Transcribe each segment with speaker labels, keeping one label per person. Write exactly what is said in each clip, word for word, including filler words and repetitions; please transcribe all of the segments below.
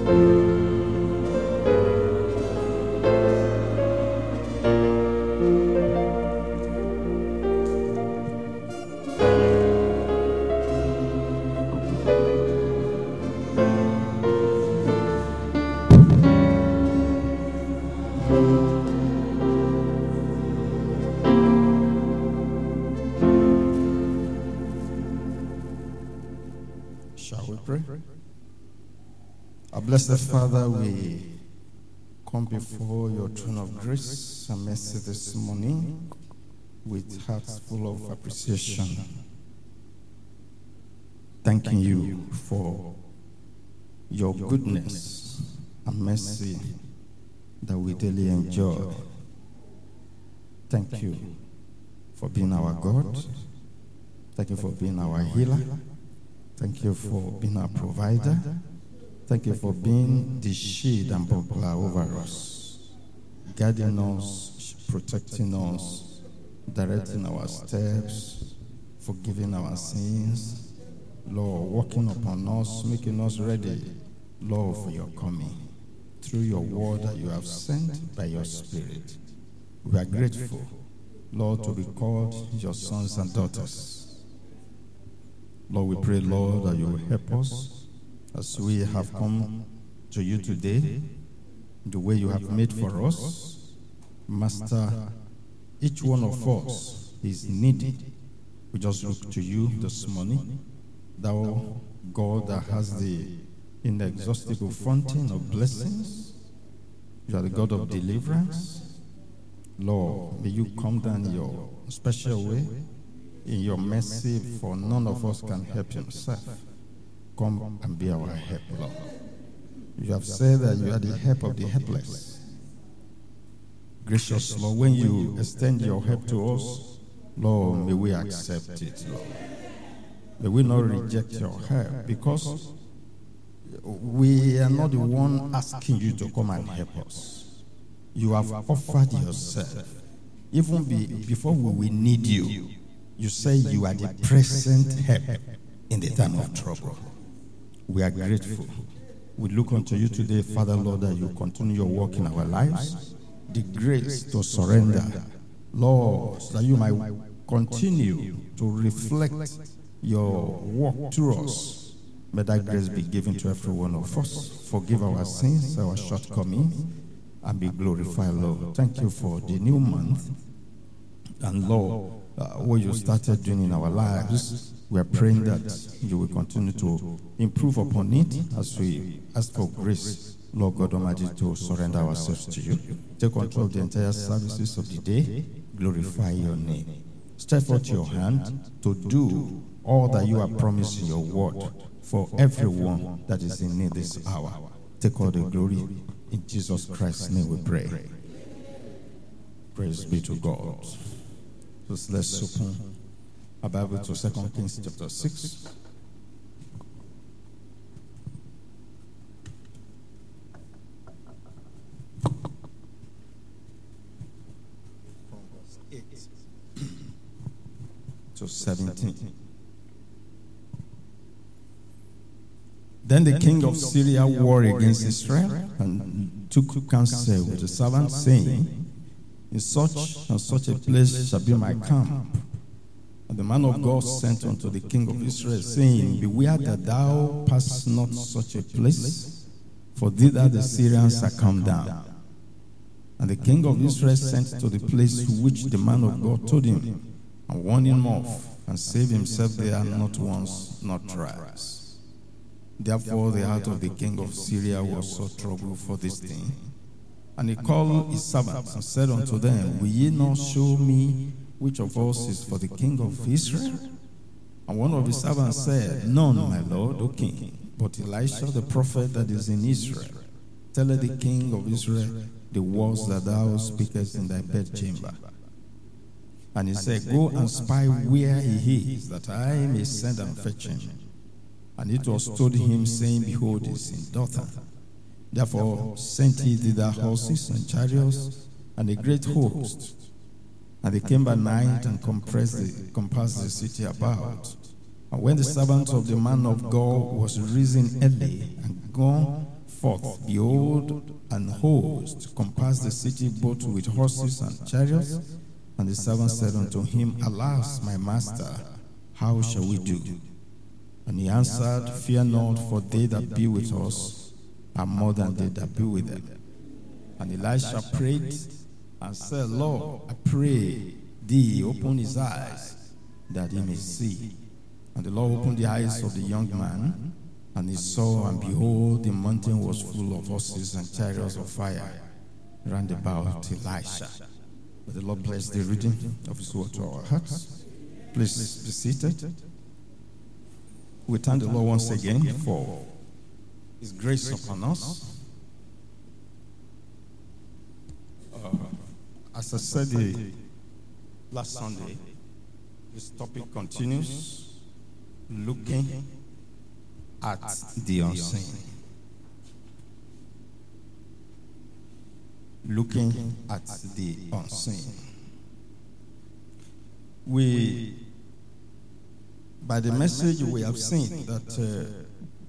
Speaker 1: Blessed Father, we come before your throne of grace and mercy this morning with hearts full of appreciation, thanking you for your goodness and mercy that we daily enjoy. Thank you for being our God. Thank you for being our healer. Thank you for being our provider. Thank you for being the shield and buckler over us, guiding us, protecting us, directing our steps, forgiving our sins, Lord, working upon us, making us ready, Lord, for your coming, through your word that you have sent by your Spirit. We are grateful, Lord, to be called your sons and daughters. Lord, we pray, Lord, that you will help us as we have come to you today, the way you have made for us. Master, each one of us is needed. We just look to you this morning, thou God that has the inexhaustible fountain of blessings. You are the God of deliverance. Lord, may you come down in your special way, in your mercy, for none of us can help himself. Come and be our help, Lord. You have said that you are the help of the helpless. Gracious Lord, when you extend your help to us, Lord, may we accept it, Lord. May we not reject your help, because we are not the one asking you to come and help us. You have offered yourself. Even be, before we will need you, you say you are the present help in the time of trouble. We are grateful. We look unto you today, Father, Lord, that you continue your work in our lives. The grace to surrender, Lord, that you might continue to reflect your work through us. May that grace be given to every one of us. Forgive our sins, our shortcomings, and be glorified, Lord. Thank you for the new month. And Lord, uh, what you started doing in our lives, we are praying that you will continue to improve upon it as we ask for grace, Lord God Almighty, to surrender ourselves to you. Take control of the entire services of the day. Glorify your name. Stretch forth your hand to do all that you have promised in your word for everyone that is in need this hour. Take all the glory. In Jesus Christ's name we pray. Praise be to God. So let's open our Bible to Second Kings chapter six. From verse eight to seventeen. Then the king of Syria warred against Israel and took counsel with the servants, saying, in such and such a place shall be my camp. And the man of God sent unto the king of Israel, saying, beware that thou pass not such a place, for thither the Syrians are come down. And the king of Israel sent to the place which the man of God told him, and warned him off, and saved himself there not once, not thrice. Therefore the heart of the king of Syria was so troubled for this thing. And he called his servants and said unto them, will ye not show me which of us is for the king of Israel? And one of his servants said, none, my lord, O king, but Elisha the prophet that is in Israel. Telleth the king of Israel the words that thou speakest in thy bedchamber. And he said, go and spy where he is, that I may send and fetch him. And it was told him, saying, behold, he is in Dothan. Therefore sent he thither horses and chariots and a great host. And they came by night and compassed the, compassed the city about. And when the servant of the man of God was risen early and gone forth, behold, an host compassed the city both with horses and chariots. And the servant said unto him, Alas, my master, how shall we do? And he answered, Fear not, for they that be with us are more than they that be with them. And Elisha prayed and said, Lord, I pray thee, open his eyes, that he may see. And the Lord opened the eyes of the young man, and he saw, and behold, the mountain was full of horses and chariots of fire round about Elisha. May the Lord bless the reading of his word to our hearts. Please be seated. We thank the Lord once again for his grace upon us. Uh, as I said the last Sunday, this topic continues, looking at the unseen. Looking at the unseen. We, by the message, we have seen that uh,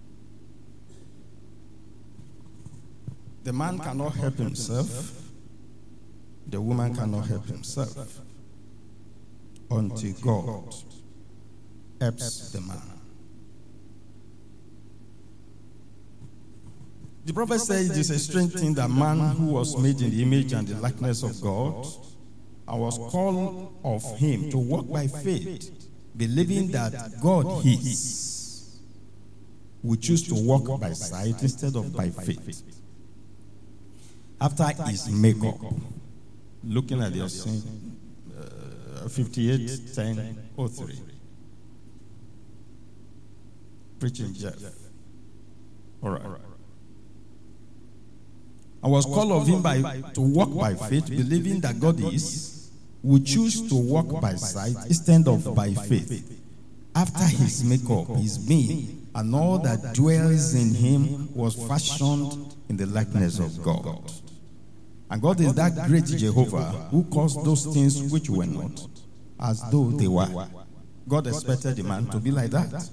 Speaker 1: the man cannot help himself, the woman cannot help himself until God helps the man. The prophet said it is a strange thing that man who was made in the image and the likeness of God and was called of him to walk by faith, believing that God is, would choose to walk by sight instead of by faith. After his makeup, looking at your sin, uh, fifty-eight ten oh three, preaching Jeff. All right. I was called of him by to walk by faith, believing that God is, would choose to walk by sight instead of by faith. After his makeup, his being, and all that dwells in him was fashioned in the likeness of God. And God is that great Jehovah who caused those things which were not, as though they were. God expected the man to be like that.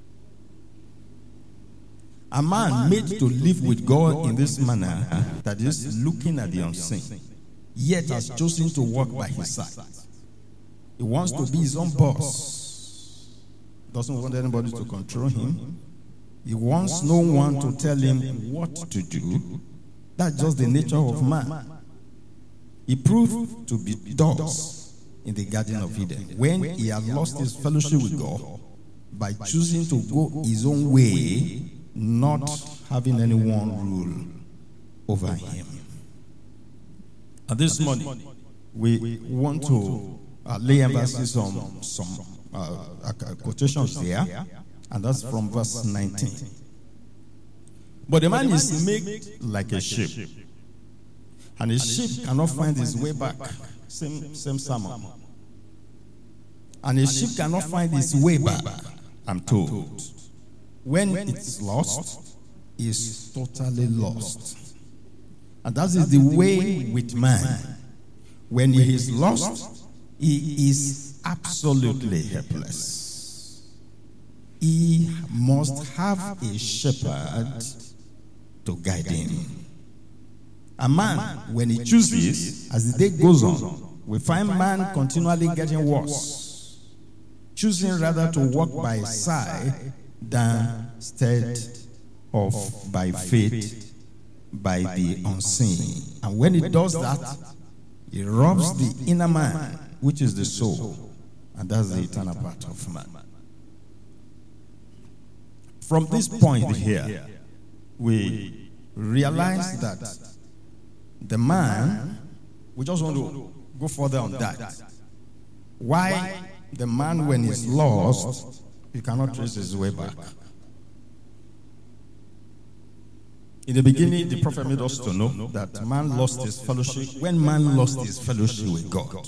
Speaker 1: A man made to live with God in this manner, that is, looking at the unseen, yet has chosen to walk by his side. He wants to be his own boss. Doesn't want anybody to control him. He wants no one to tell him what to do. That's just the nature of man. He proved to be thus in the Garden of Eden, when he had lost his fellowship with God by choosing to go his own way, not having anyone rule over him. And this morning, we want to uh, lay emphasis on some uh, uh, quotations there, and that's from verse nineteen. But the man is made like a sheep, and a sheep cannot find his way back. Same, same sermon. And a sheep cannot find his way back, I'm told. When it's lost, it's totally lost. And that is the way with man. When he is lost, he is absolutely helpless. He must have a shepherd to guide him. A man, when he chooses, as the day goes on, we find man continually getting worse, choosing rather to walk by his side than instead of by faith, by the unseen. And when he does that, he robs the inner man, which is the soul, and that's the eternal part of man. From this point here, we realize that the man, we just want to go further on that. Why the man, when he's lost, he cannot trace his way back. In the beginning, the prophet made us to know that man lost his fellowship when man lost his fellowship with God.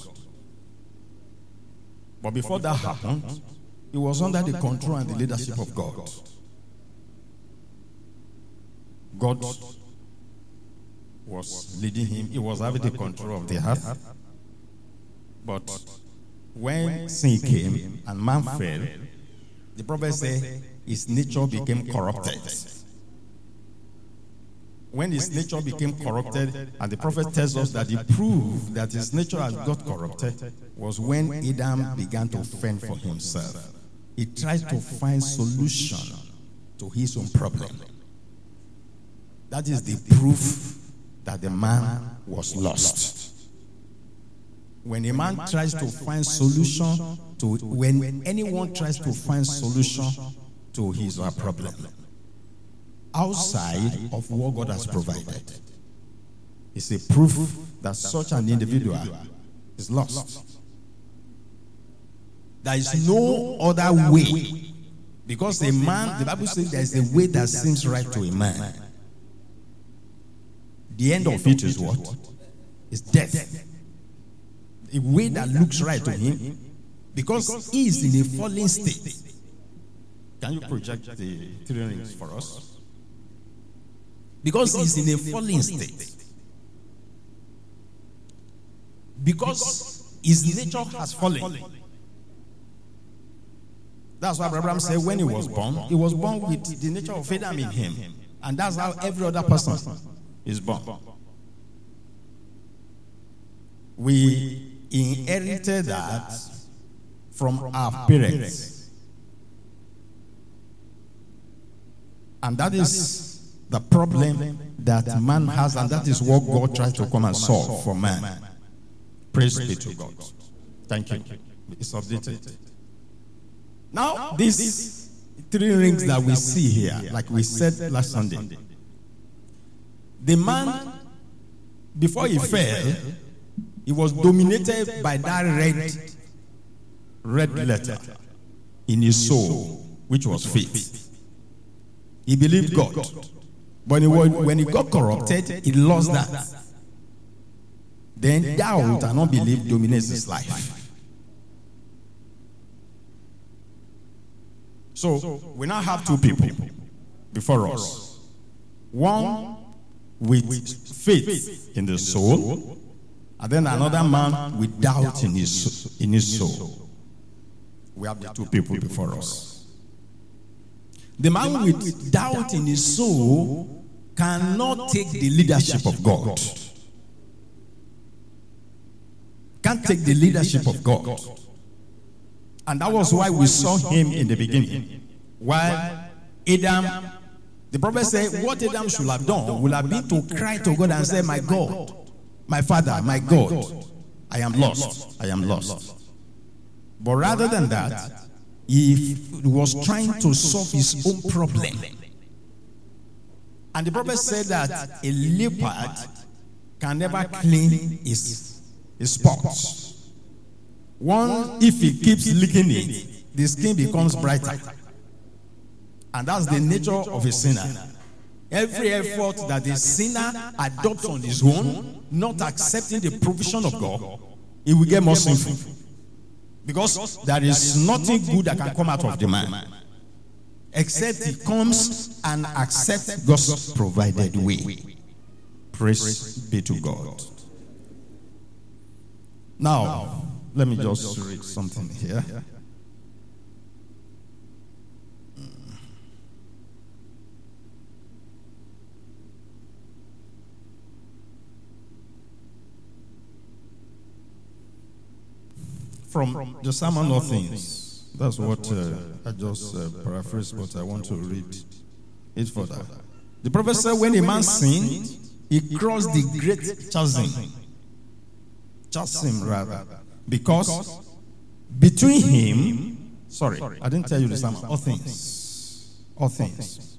Speaker 1: But before that happened, he was under the control and the leadership of God. God was leading him. He was having the control of the earth. But when sin came and man fell, the prophet said his nature became corrupted. when his nature became corrupted, and the prophet tells us that the proof that his nature has got corrupted was when Adam began to fend for himself. He tried to find solution to his own problem. That is the proof that the man was lost. When a man tries to find solution to, when anyone tries to find solution to his or her problem outside of what God has provided, it's a proof that such an individual is lost. There is no other way, because a man, the Bible says there is a way that seems right to a man. The end of it is what? Is death. A way that looks right to him, because he is in a fallen state. Can you project the three rings for us? Because he is in a fallen state. Because his nature has fallen. That's why Abraham said when he was born, he was born with the nature of Adam in him. And that's how every other person is born. We inherited that from our parents. And that is the problem that man has, and that is what God tries to come and solve for man. Praise be to God. Thank you. It's updated. Now, these three rings that we see here, like we said last Sunday, the man, before he fell, he was dominated by that red, red letter in his soul, which was faith. He believed God. But when he got corrupted, he lost that. Then doubt and unbelief dominates his life. So we now have two people before us. One with faith in the soul, and then another man with doubt in his, in his soul. We have the two people before us. The man with doubt in his soul cannot take the leadership of God. Can't take the leadership of God. And that was why we saw him in the beginning. While Adam, the prophet said, what Adam should have done would have been to cry to God and say, my God, my Father, my God, I am lost, I am lost. But rather than that, he was trying to solve his own problem. And the prophet said that a leopard can never clean his, his spots. One, if he keeps licking it, the skin becomes brighter. And that's the nature of a sinner. Every effort that the sinner adopts on his own, not accepting the provision of God, he will get more sinful. Because there is nothing good that can come out of the man, except he comes and accepts God's provided way. Praise be to God. Now, let me just read something here. From the Sermon of Things. That's what uh, I just uh, paraphrased, but I want to read it further. The prophet said when a man sinned, he crossed the great chasm. Chasm, rather. Because between him, sorry, I didn't tell you the Sermon. All things. All things.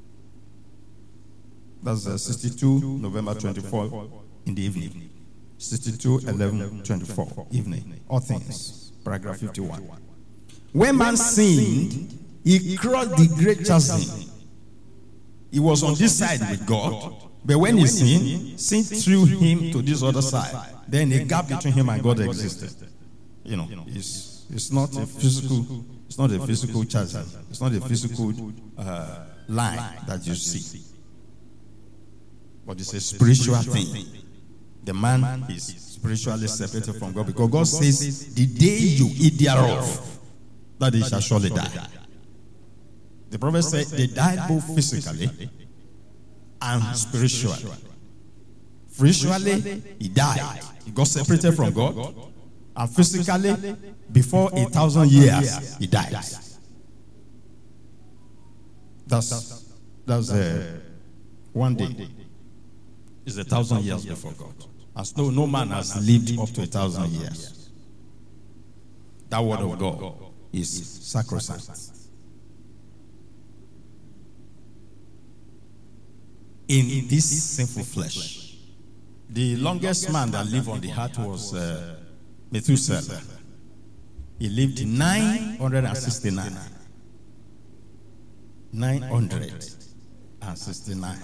Speaker 1: That's uh, sixty-two, November twenty-fourth, in the evening. sixty-two, eleven, twenty-four, evening. All things. Paragraph fifty-one. When man sinned, he crossed the great chasm. He was on this side with God, but when he sinned, sin threw him to this other side. Then a gap between him and God existed. You know, it's, it's not a physical, it's not a physical chasm. It's not a physical uh, line that you see. But it's a spiritual thing. The man is spiritually separated from God, because God says, the day you eat thereof, that they shall surely die. The prophet said they died both physically and spiritually. Spiritually, he died. He got separated from God. And physically, before a thousand years, he died. That's, that's uh, one day. It's a thousand years before God. As no, no man has lived up to a thousand years. That word of God is sacrosanct. In this sinful flesh, the longest man that lived on the earth was uh, Methuselah. He lived nine hundred sixty-nine. nine hundred sixty-nine.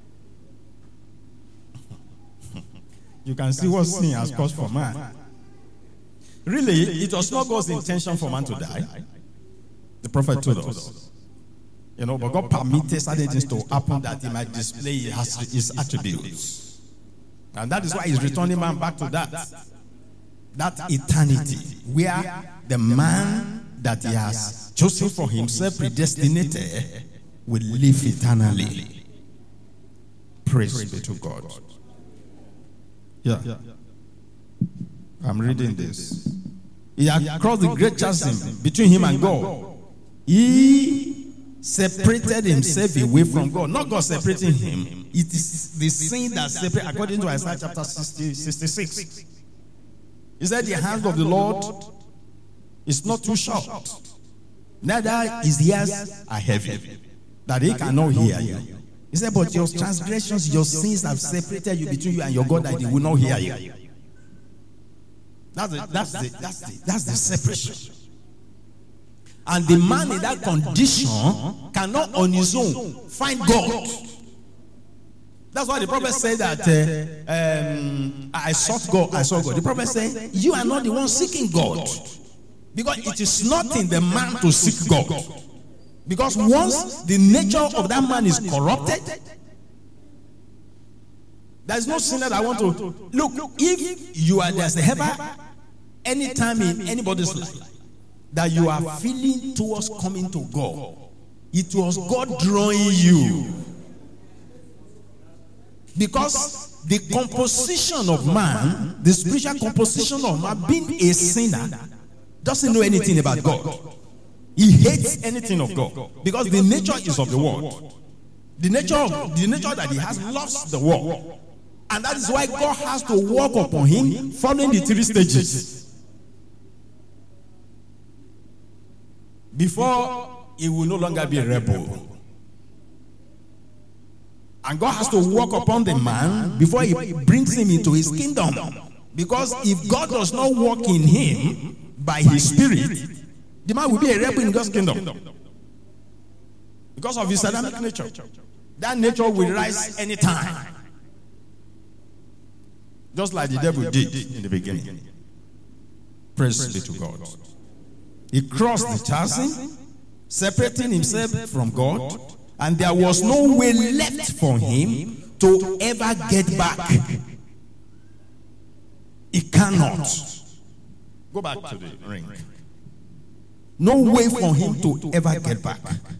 Speaker 1: You can see what sin has caused for man. Really, it was not God's intention for man to die. The prophet told us. You know, but God permitted certain things to happen that he might display his attributes. And that is why he's returning man back to that. That eternity, where the man that he has chosen for himself, predestinated, will live eternally. Praise be to God. Yeah. I'm reading this. He had crossed the great chasm between him and God. He separated himself away from God. Not God separating him. It is the sin that separates, according to Isaiah chapter sixty, sixty-six. He said, the hand of the Lord is not too short, neither his ears are heavy, that he cannot hear you. He said, but your transgressions, your sins have separated you between you and your God, that he will not hear you. That's the, that's the, that's the, that's the separation. And the man in that condition cannot on his own find God. That's why the prophet said that uh, um, I sought God, I saw God. The prophet said, you are not the one seeking God. Because it is not in the man to seek God. Because once the nature of that man is corrupted, there is no sin that I want to look. If you are there's ever any time in anybody's life that you are feeling towards coming to God, it was God drawing you. Because the composition of man, the spiritual composition of man, being a sinner, doesn't know anything about God. He hates anything of God because the nature is of the world. The nature of the nature that he has loves the world, and that is why God has to work upon him, following the three stages before he will no longer be a rebel. And God has to work upon the man before he brings him into his kingdom. Because if God does not work in him by his spirit, the man will be a rebel in God's kingdom. Because of his Adamic nature. That nature will rise anytime. Just like the devil did in the beginning. Praise be to God. He crossed the chasm, separating himself from God, and there was no way left for him to ever get back. He cannot. Go back to the ring. No way for him to ever get back.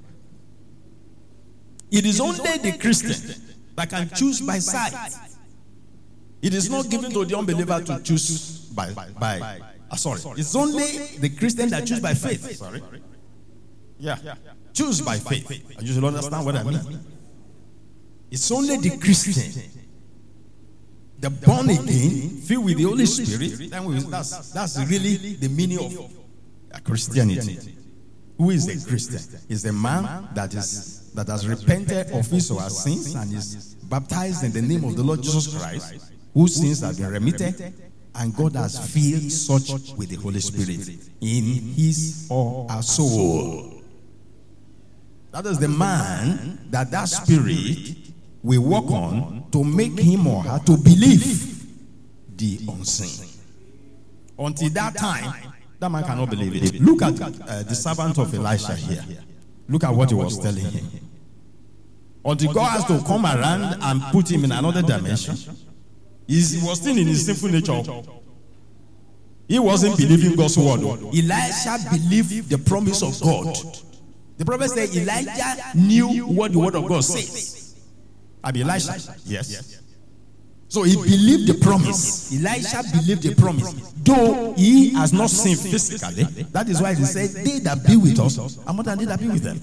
Speaker 1: It is only the Christian that can choose by sight. It is not given to the unbeliever to choose by, by uh, sorry. It's only the Christian that choose by faith. Sorry. Yeah. Choose by faith. You should understand what I mean. It's only the Christian, the born again, filled with the Holy Spirit. That's, that's really the meaning of Christianity. Who is a Christian? Is a man that is that has repented of his or her sins and is baptized in the name of the Lord Jesus Christ, whose sins have been remitted, and God has filled such with the Holy Spirit in his or her soul. That is the man that that spirit will work on to make him or her to believe the unseen. Until that time, that man cannot believe it. Look at uh, the servant of Elisha here. Look at what he was telling him. Until God has to come around and put him in another dimension, he was still in his sinful nature. He wasn't believing God's word. Elisha believed the promise of God. The prophet said Elijah knew what the word of God says. Abi Elisha? Yes. So he believed the promise. Elisha believed the promise. Though he has not seen physically, that is why he said, they that be with us are more than they that be with them.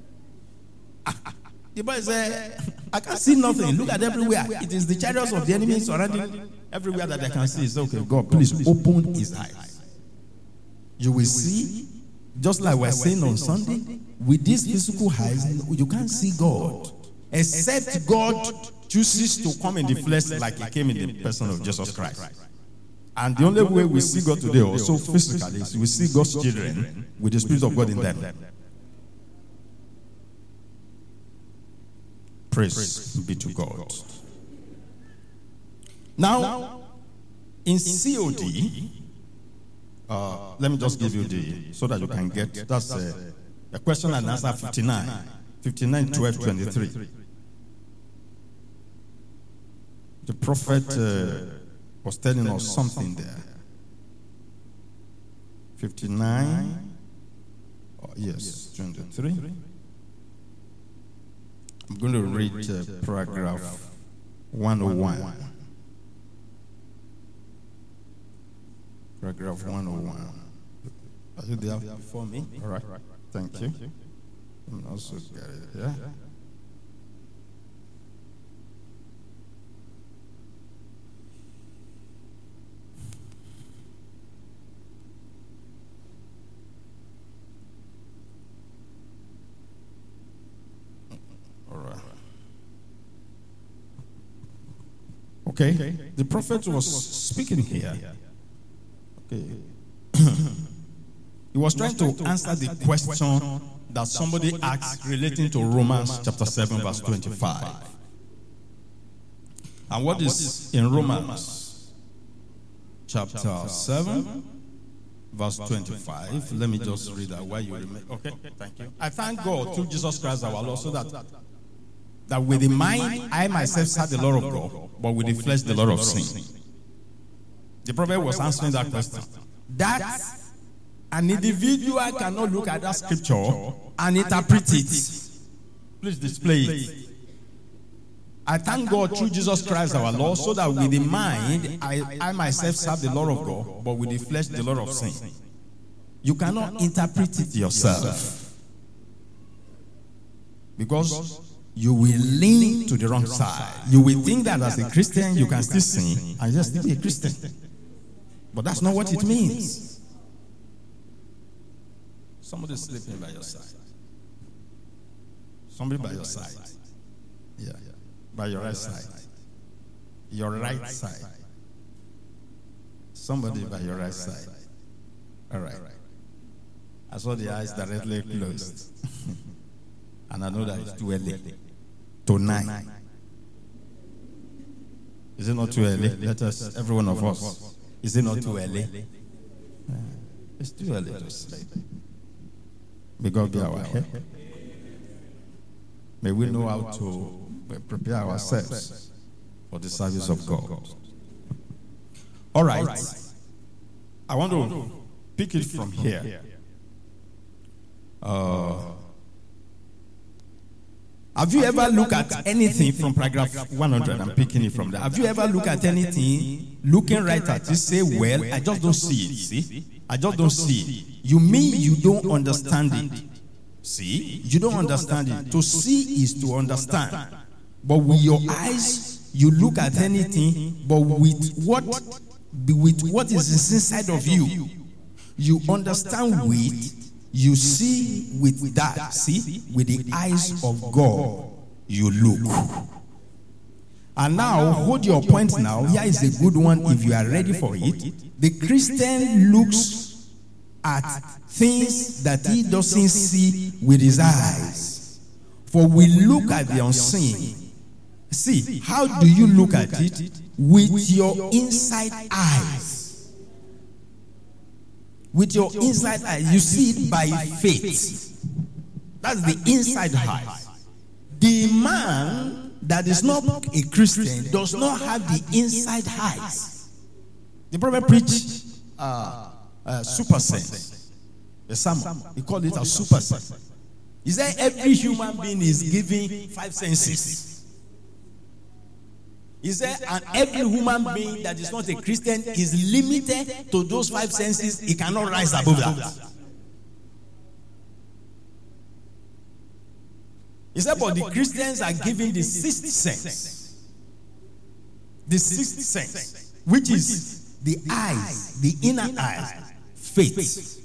Speaker 1: The boy said, I can see nothing. Look at everywhere. It is the chariots of the enemy surrounding everywhere that I can see. It's okay, God, please open his eyes. You will see, just like we're saying on Sunday, with these physical eyes, you can't see God. Except God chooses to come in the flesh like he came in the person of Jesus Christ. And the only way we see God today also physically is we see God's children with the Spirit of God in them. Praise be to God. Now, in C O D, uh, let me just give you the, so that you can get, that's a, a question and answer fifty-nine, fifty-nine, twelve, twenty-three. The prophet uh, was telling us something there. fifty-nine, oh, yes, twenty-three. I'm going to read uh, paragraph one oh one. Paragraph one oh one. Are you there for me? All right. Thank you. I'm also get it here. Okay. okay, the prophet was speaking here. Okay, he was trying to answer the question that somebody asked relating to Romans chapter seven, verse twenty-five. And what is in Romans chapter seven, verse twenty-five? Let me just read that while you remember. Okay, thank you. I thank God through Jesus Christ our Lord, so that that with the mind I myself serve the Lord of God, but with the flesh the Lord of sin. The prophet was answering that question. That an individual cannot look at that scripture and interpret it. Please display it. I thank God through Jesus Christ our Lord, so that with the mind I, I myself serve the Lord of God, but with the flesh the Lord of sin. You cannot interpret it yourself, because you will lean to the wrong side. You will think that as a Christian you can still sin and just still be a Christian. But that's not what it means. Somebody sleeping by your side. Somebody by your side. Yeah. By your right side. Your right side. Somebody by your right side. All right. I saw the eyes directly closed. And I know that it's too early. Tonight. Is it not too early? Let us, every one of us. Is it not too early? It's too early to sleep. May God be our help. May we know how to prepare ourselves for the service of God. All right. I want to pick it from here. Uh, Have you ever looked at anything from paragraph one hundred? I'm picking it from there. Have you ever looked at anything, looking right at it, say, well, I just don't see it, see? I just don't see it. You mean you don't understand it. See? You don't understand it. To see is to understand. But with your eyes, you look at anything, but with what, with what is inside of you, you understand with, you see with that, see, with the eyes of God, you look. And now, hold your point now. Here is a good one if you are ready for it. The Christian looks at things that he doesn't see with his eyes. For we look at the unseen. See, how do you look at it? With your inside eyes. With your inside eye, you see it by faith. That's the inside eye. The man that is not a Christian does not have the inside eyes. The prophet preached uh, uh, super sense. A sermon. He called it a super sense. He said every human being is given five senses. He said, and every human being that is not a Christian is limited to those five senses. He cannot rise above that. He said, but the Christians are given the sixth sense. The sixth sense, which is the eyes, the inner eyes, faith.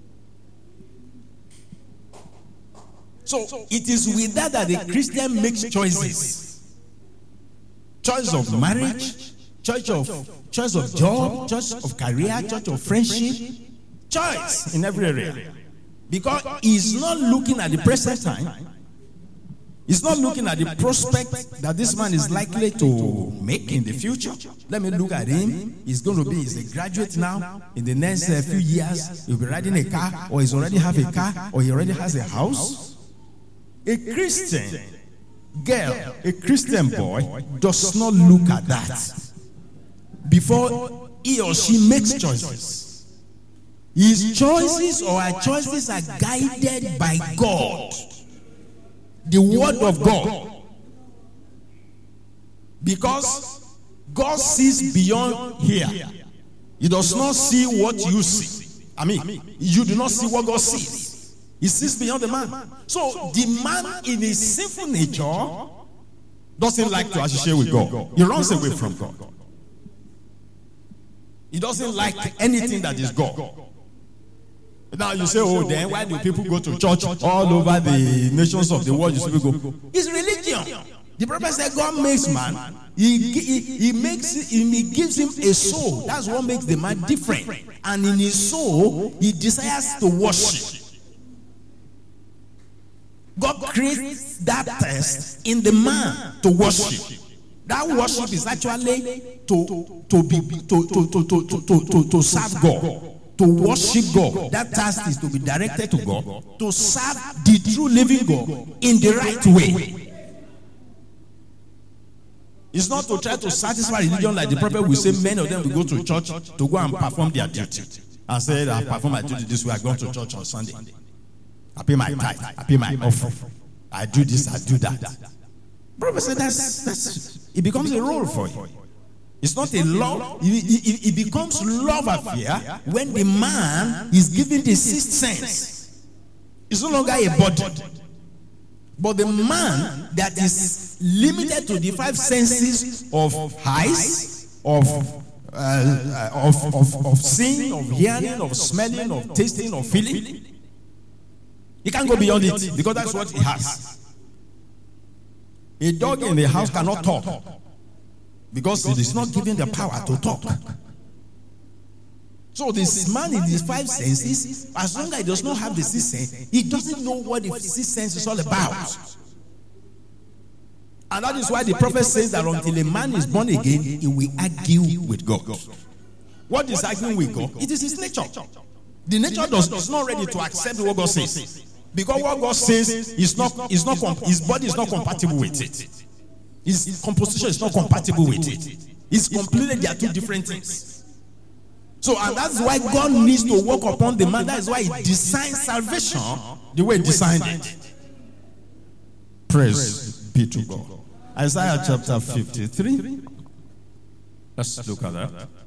Speaker 1: So it is with that that the Christian makes choices. Choice of marriage, choice of choice of job, choice of career, choice of friendship, choice in every area. Because he's not looking at the present time. He's not looking at the prospect that this man is likely to make in the future. Let me look at him. He's going to be he's a graduate now. In the next uh, few years, he'll be riding a car, or he's already have a car, or he already has a house. A Christian girl, a Christian boy does not look at that before he or she makes choices. His choices or her choices are guided by God, the word of God, because God sees beyond here. He does not see what you see. I mean, you do not see what God sees. He sees beyond the man. So the man in his sinful nature doesn't like to associate with God. He runs away from God. He doesn't like anything that is God. Now you say, oh, then why do people go to church all over the nations of the world? You say, go. It's religion. The prophet said God makes man. He, he, he makes he gives him a soul. That's what makes the man different. And in his soul, he desires to worship. God creates that test in the man to worship. That worship is actually to to be to to to to to to, to serve God, to worship God. That task is to be directed to God, to serve the true living God in the right way. It's not to try to satisfy religion like the prophet will say. Many of them will go to church to go and perform their duty and say, I perform my duty this way. I go to church on Sunday. I pay my tithe, I pay my offering. I do this, I do that. Brother said that's that's it becomes a role for you. It's not a love, it, it, it becomes love affair when the man is given the sixth sense. It's no longer a body. But the man that is limited to the five senses of eyes, of uh, of, of, of seeing, of hearing, of smelling, of tasting, of feeling. He can't go beyond it because that's what he has. A dog in the house cannot talk because it is not given the power to talk. So this man in his five senses, as long as he does not have the sixth sense, he doesn't know what the sixth sense is all about. And that is why the prophet says that until a man is born again, he will argue with God. What is arguing with God? It is his nature. The nature does, is not ready to accept what God says. Because what God says is not, is not his body is not compatible with it. His composition is not compatible with it. It's completely, they are two different things. So, and that's why God needs to work upon the man. That is why he designed salvation the way he designed it. Praise be to God. Isaiah chapter fifty-three. Let's look at that.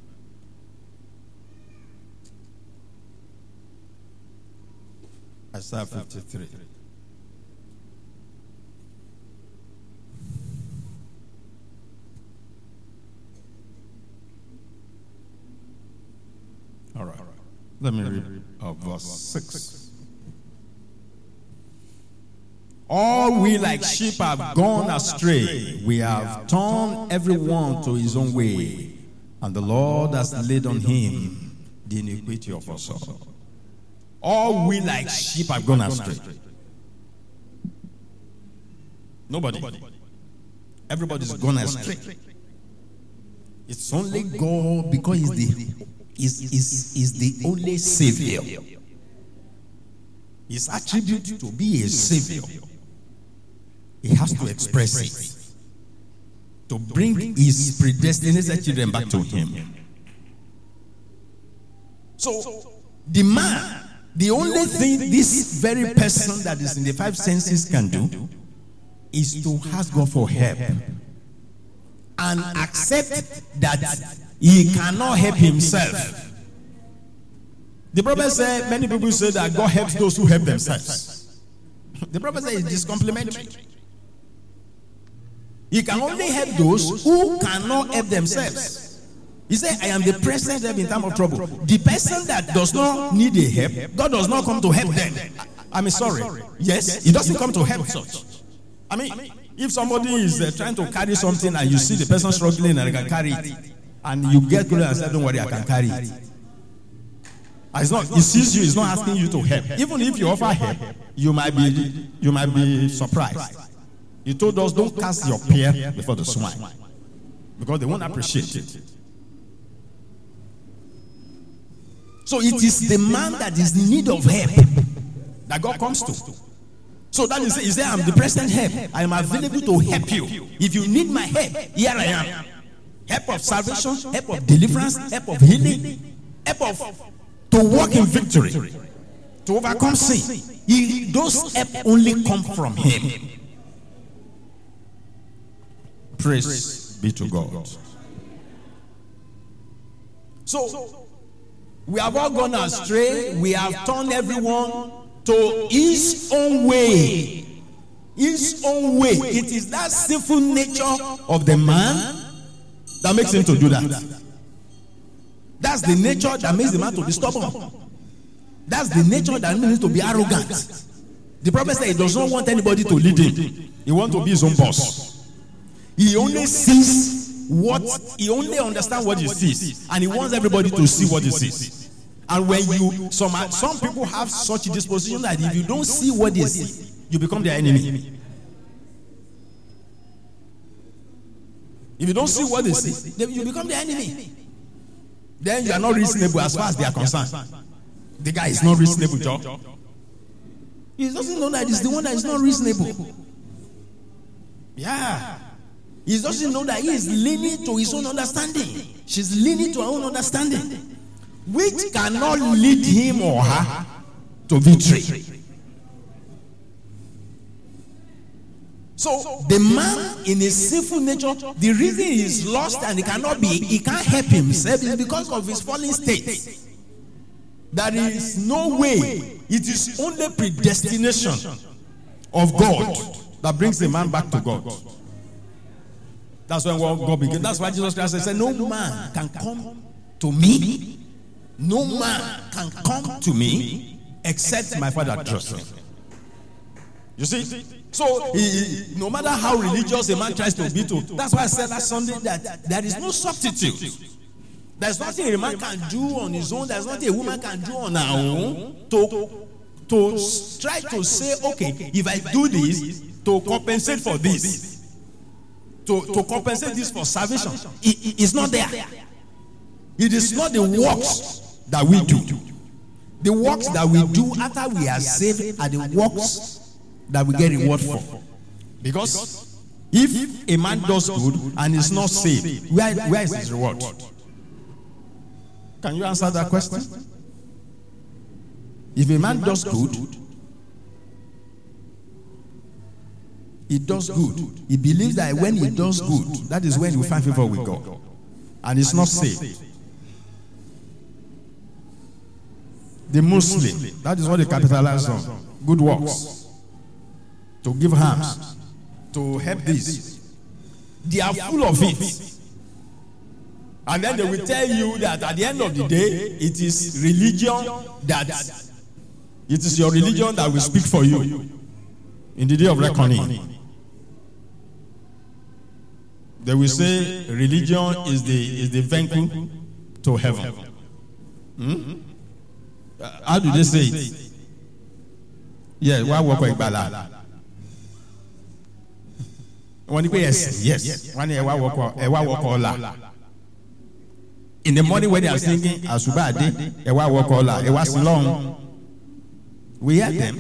Speaker 1: Isaiah fifty-three. All right. Let me read uh, verse six. All we like sheep have gone astray. We have turned everyone to his own way. And the Lord has laid on him the iniquity of us all. All we like sheep have gone astray. Nobody. Everybody's gone astray. It's only God because he's the, he's, he's, he's the only Savior. His attribute to be a Savior. He has to express it. To bring his predestinated children back to him. So, the man, the only thing this very person that is in the five senses can do is to ask God for help. and accept that he cannot help himself. The prophet said, many people say that God helps those who help themselves. The prophet said it's complimentary. He can only help those who cannot help themselves. He said, I am the present help in time of trouble. The person that does not need a help, God does not come to help them. I mean, sorry. Yes, he doesn't come to help such. I mean, if somebody is uh, trying to carry something and you see the person struggling and can carry it, and you get close and say, don't worry, I can carry it. It's not, he sees you, he's not asking you to help. Even if you offer help, you might be you might be surprised. He told us, don't cast your pear before the swine, because they won't appreciate it. So it is the man that is in need of help that God comes to. So that is, he said, I'm the present help. I am available to help you. If you need my help, here I am. Help of salvation, help of deliverance, help of healing, help of to walk in victory, to overcome sin. He, those help only come from him. Praise be to God. So, we have all gone astray. We have turned everyone to his own way. His own way. It is that sinful nature of the man that makes him to do that. That's the nature that makes the man to be stubborn. That's the nature that makes him to be arrogant. The prophet said he does not want anybody to lead him. He wants to be his own boss. He only sees what, he only understands what he sees. And he wants everybody to see what he sees. And when you, some, some people have such a disposition that if you don't see what they see, you become their enemy. If you don't see what they see, then you become their enemy. Then you are not reasonable as far as they are concerned. The guy is not reasonable, Joe. He doesn't know that he's the one that is not reasonable. Yeah. He doesn't know that he is leaning to his own understanding. She's leaning to her own understanding, which cannot lead him or her to victory. So the man in his sinful nature, the reason he is lost and he cannot be, he can't help himself is because of his fallen state. There is no way. It is only predestination of God that brings the man back to God. That's when God begins. That's why Jesus Christ said, no man can come to me. No man can come to me except my Father draws him. You see? So, he, no matter how religious a man tries to be to, that's why I said last Sunday that there is no substitute. There's nothing a man can do on his own. There's nothing a woman can do on her own to, to try to say, okay, if I do this, to compensate for this, to, to compensate this for salvation, it, it, it's not there. It is not the works that we do. The works that we do after we are saved are the works that we get reward for. Because if a man does good and is not saved, where, where is his reward? Can you answer that question? If a man does good, he does good. He believes that when he does good, that is when he will find favor with God. And he's not saved. The Muslim, that is what they capitalize on. Good works. To give alms, to help this. They are full of it. And then they will tell you that at the end of the day, it is religion that, it is your religion that will speak for you in the day of reckoning. They will say religion is the, is the vehicle to heaven. Hmm? Uh, how do they say it? Yeah, why walk like Bala? One yes, yes. One day, why walk all that? In the morning when they are singing Asubade, Ewa Wakola, Ewa Silong, we hear them.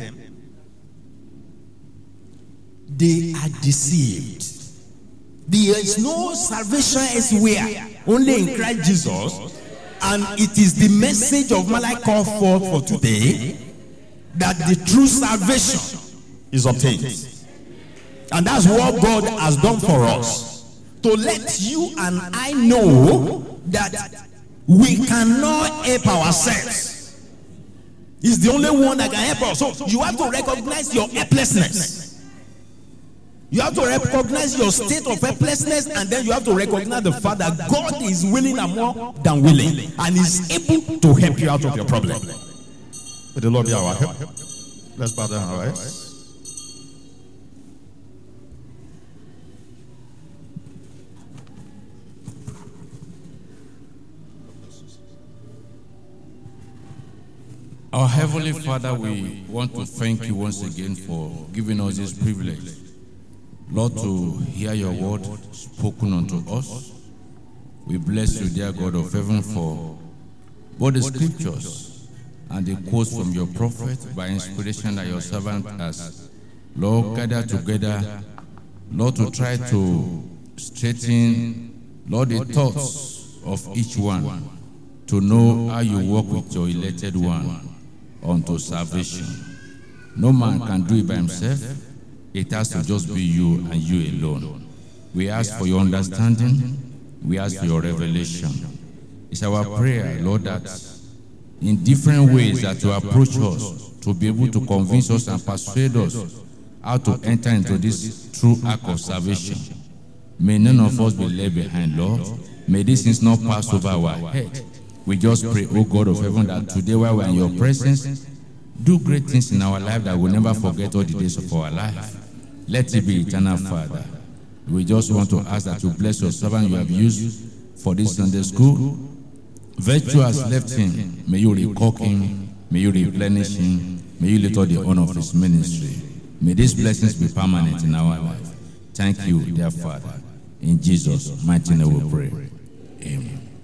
Speaker 1: They are deceived. There is no salvation elsewhere, only in Christ Jesus. And it is the message of Malachi called forth for today that the true salvation is obtained. And that's what God has done for us. to let you and I know that we cannot help ourselves. He's the only one that can help us. So you have to recognize your helplessness. You have to recognize your state of helplessness, and then you have to recognize the fact that God is willing and more than willing, and is able to help you out of your problem. May the Lord be our help. Let's bow down our heads.
Speaker 2: Our Heavenly Father, we want to thank you once again for giving us this privilege, Lord, to hear your word spoken unto us. We bless you, dear God of heaven, for both the scriptures and the quotes from your prophet by inspiration that your servant has, Lord, gathered together, Lord, to try to straighten, Lord, the thoughts of each one, to know how you walk with your elected one unto salvation. No man can do it by himself. It has to just be you and you alone. We ask for your understanding. We ask for your revelation. It's our prayer, Lord, that in different ways that you approach us to be able to convince us and persuade us how to enter into this true act of salvation. May none of us be left behind, Lord. May these things not pass over our head. We just pray, O God of heaven, that today while we're in your presence, do great things in our life that we'll never forget all the days of our life. Let it be eternal, Father. We just want to ask that you bless your servant you have used for this Sunday school. Virtue has left him. May you recall him. May you replenish him. May you lift up the honor of his ministry. May these blessings be permanent in our life. Thank you, dear Father. In Jesus' mighty name we pray. Amen.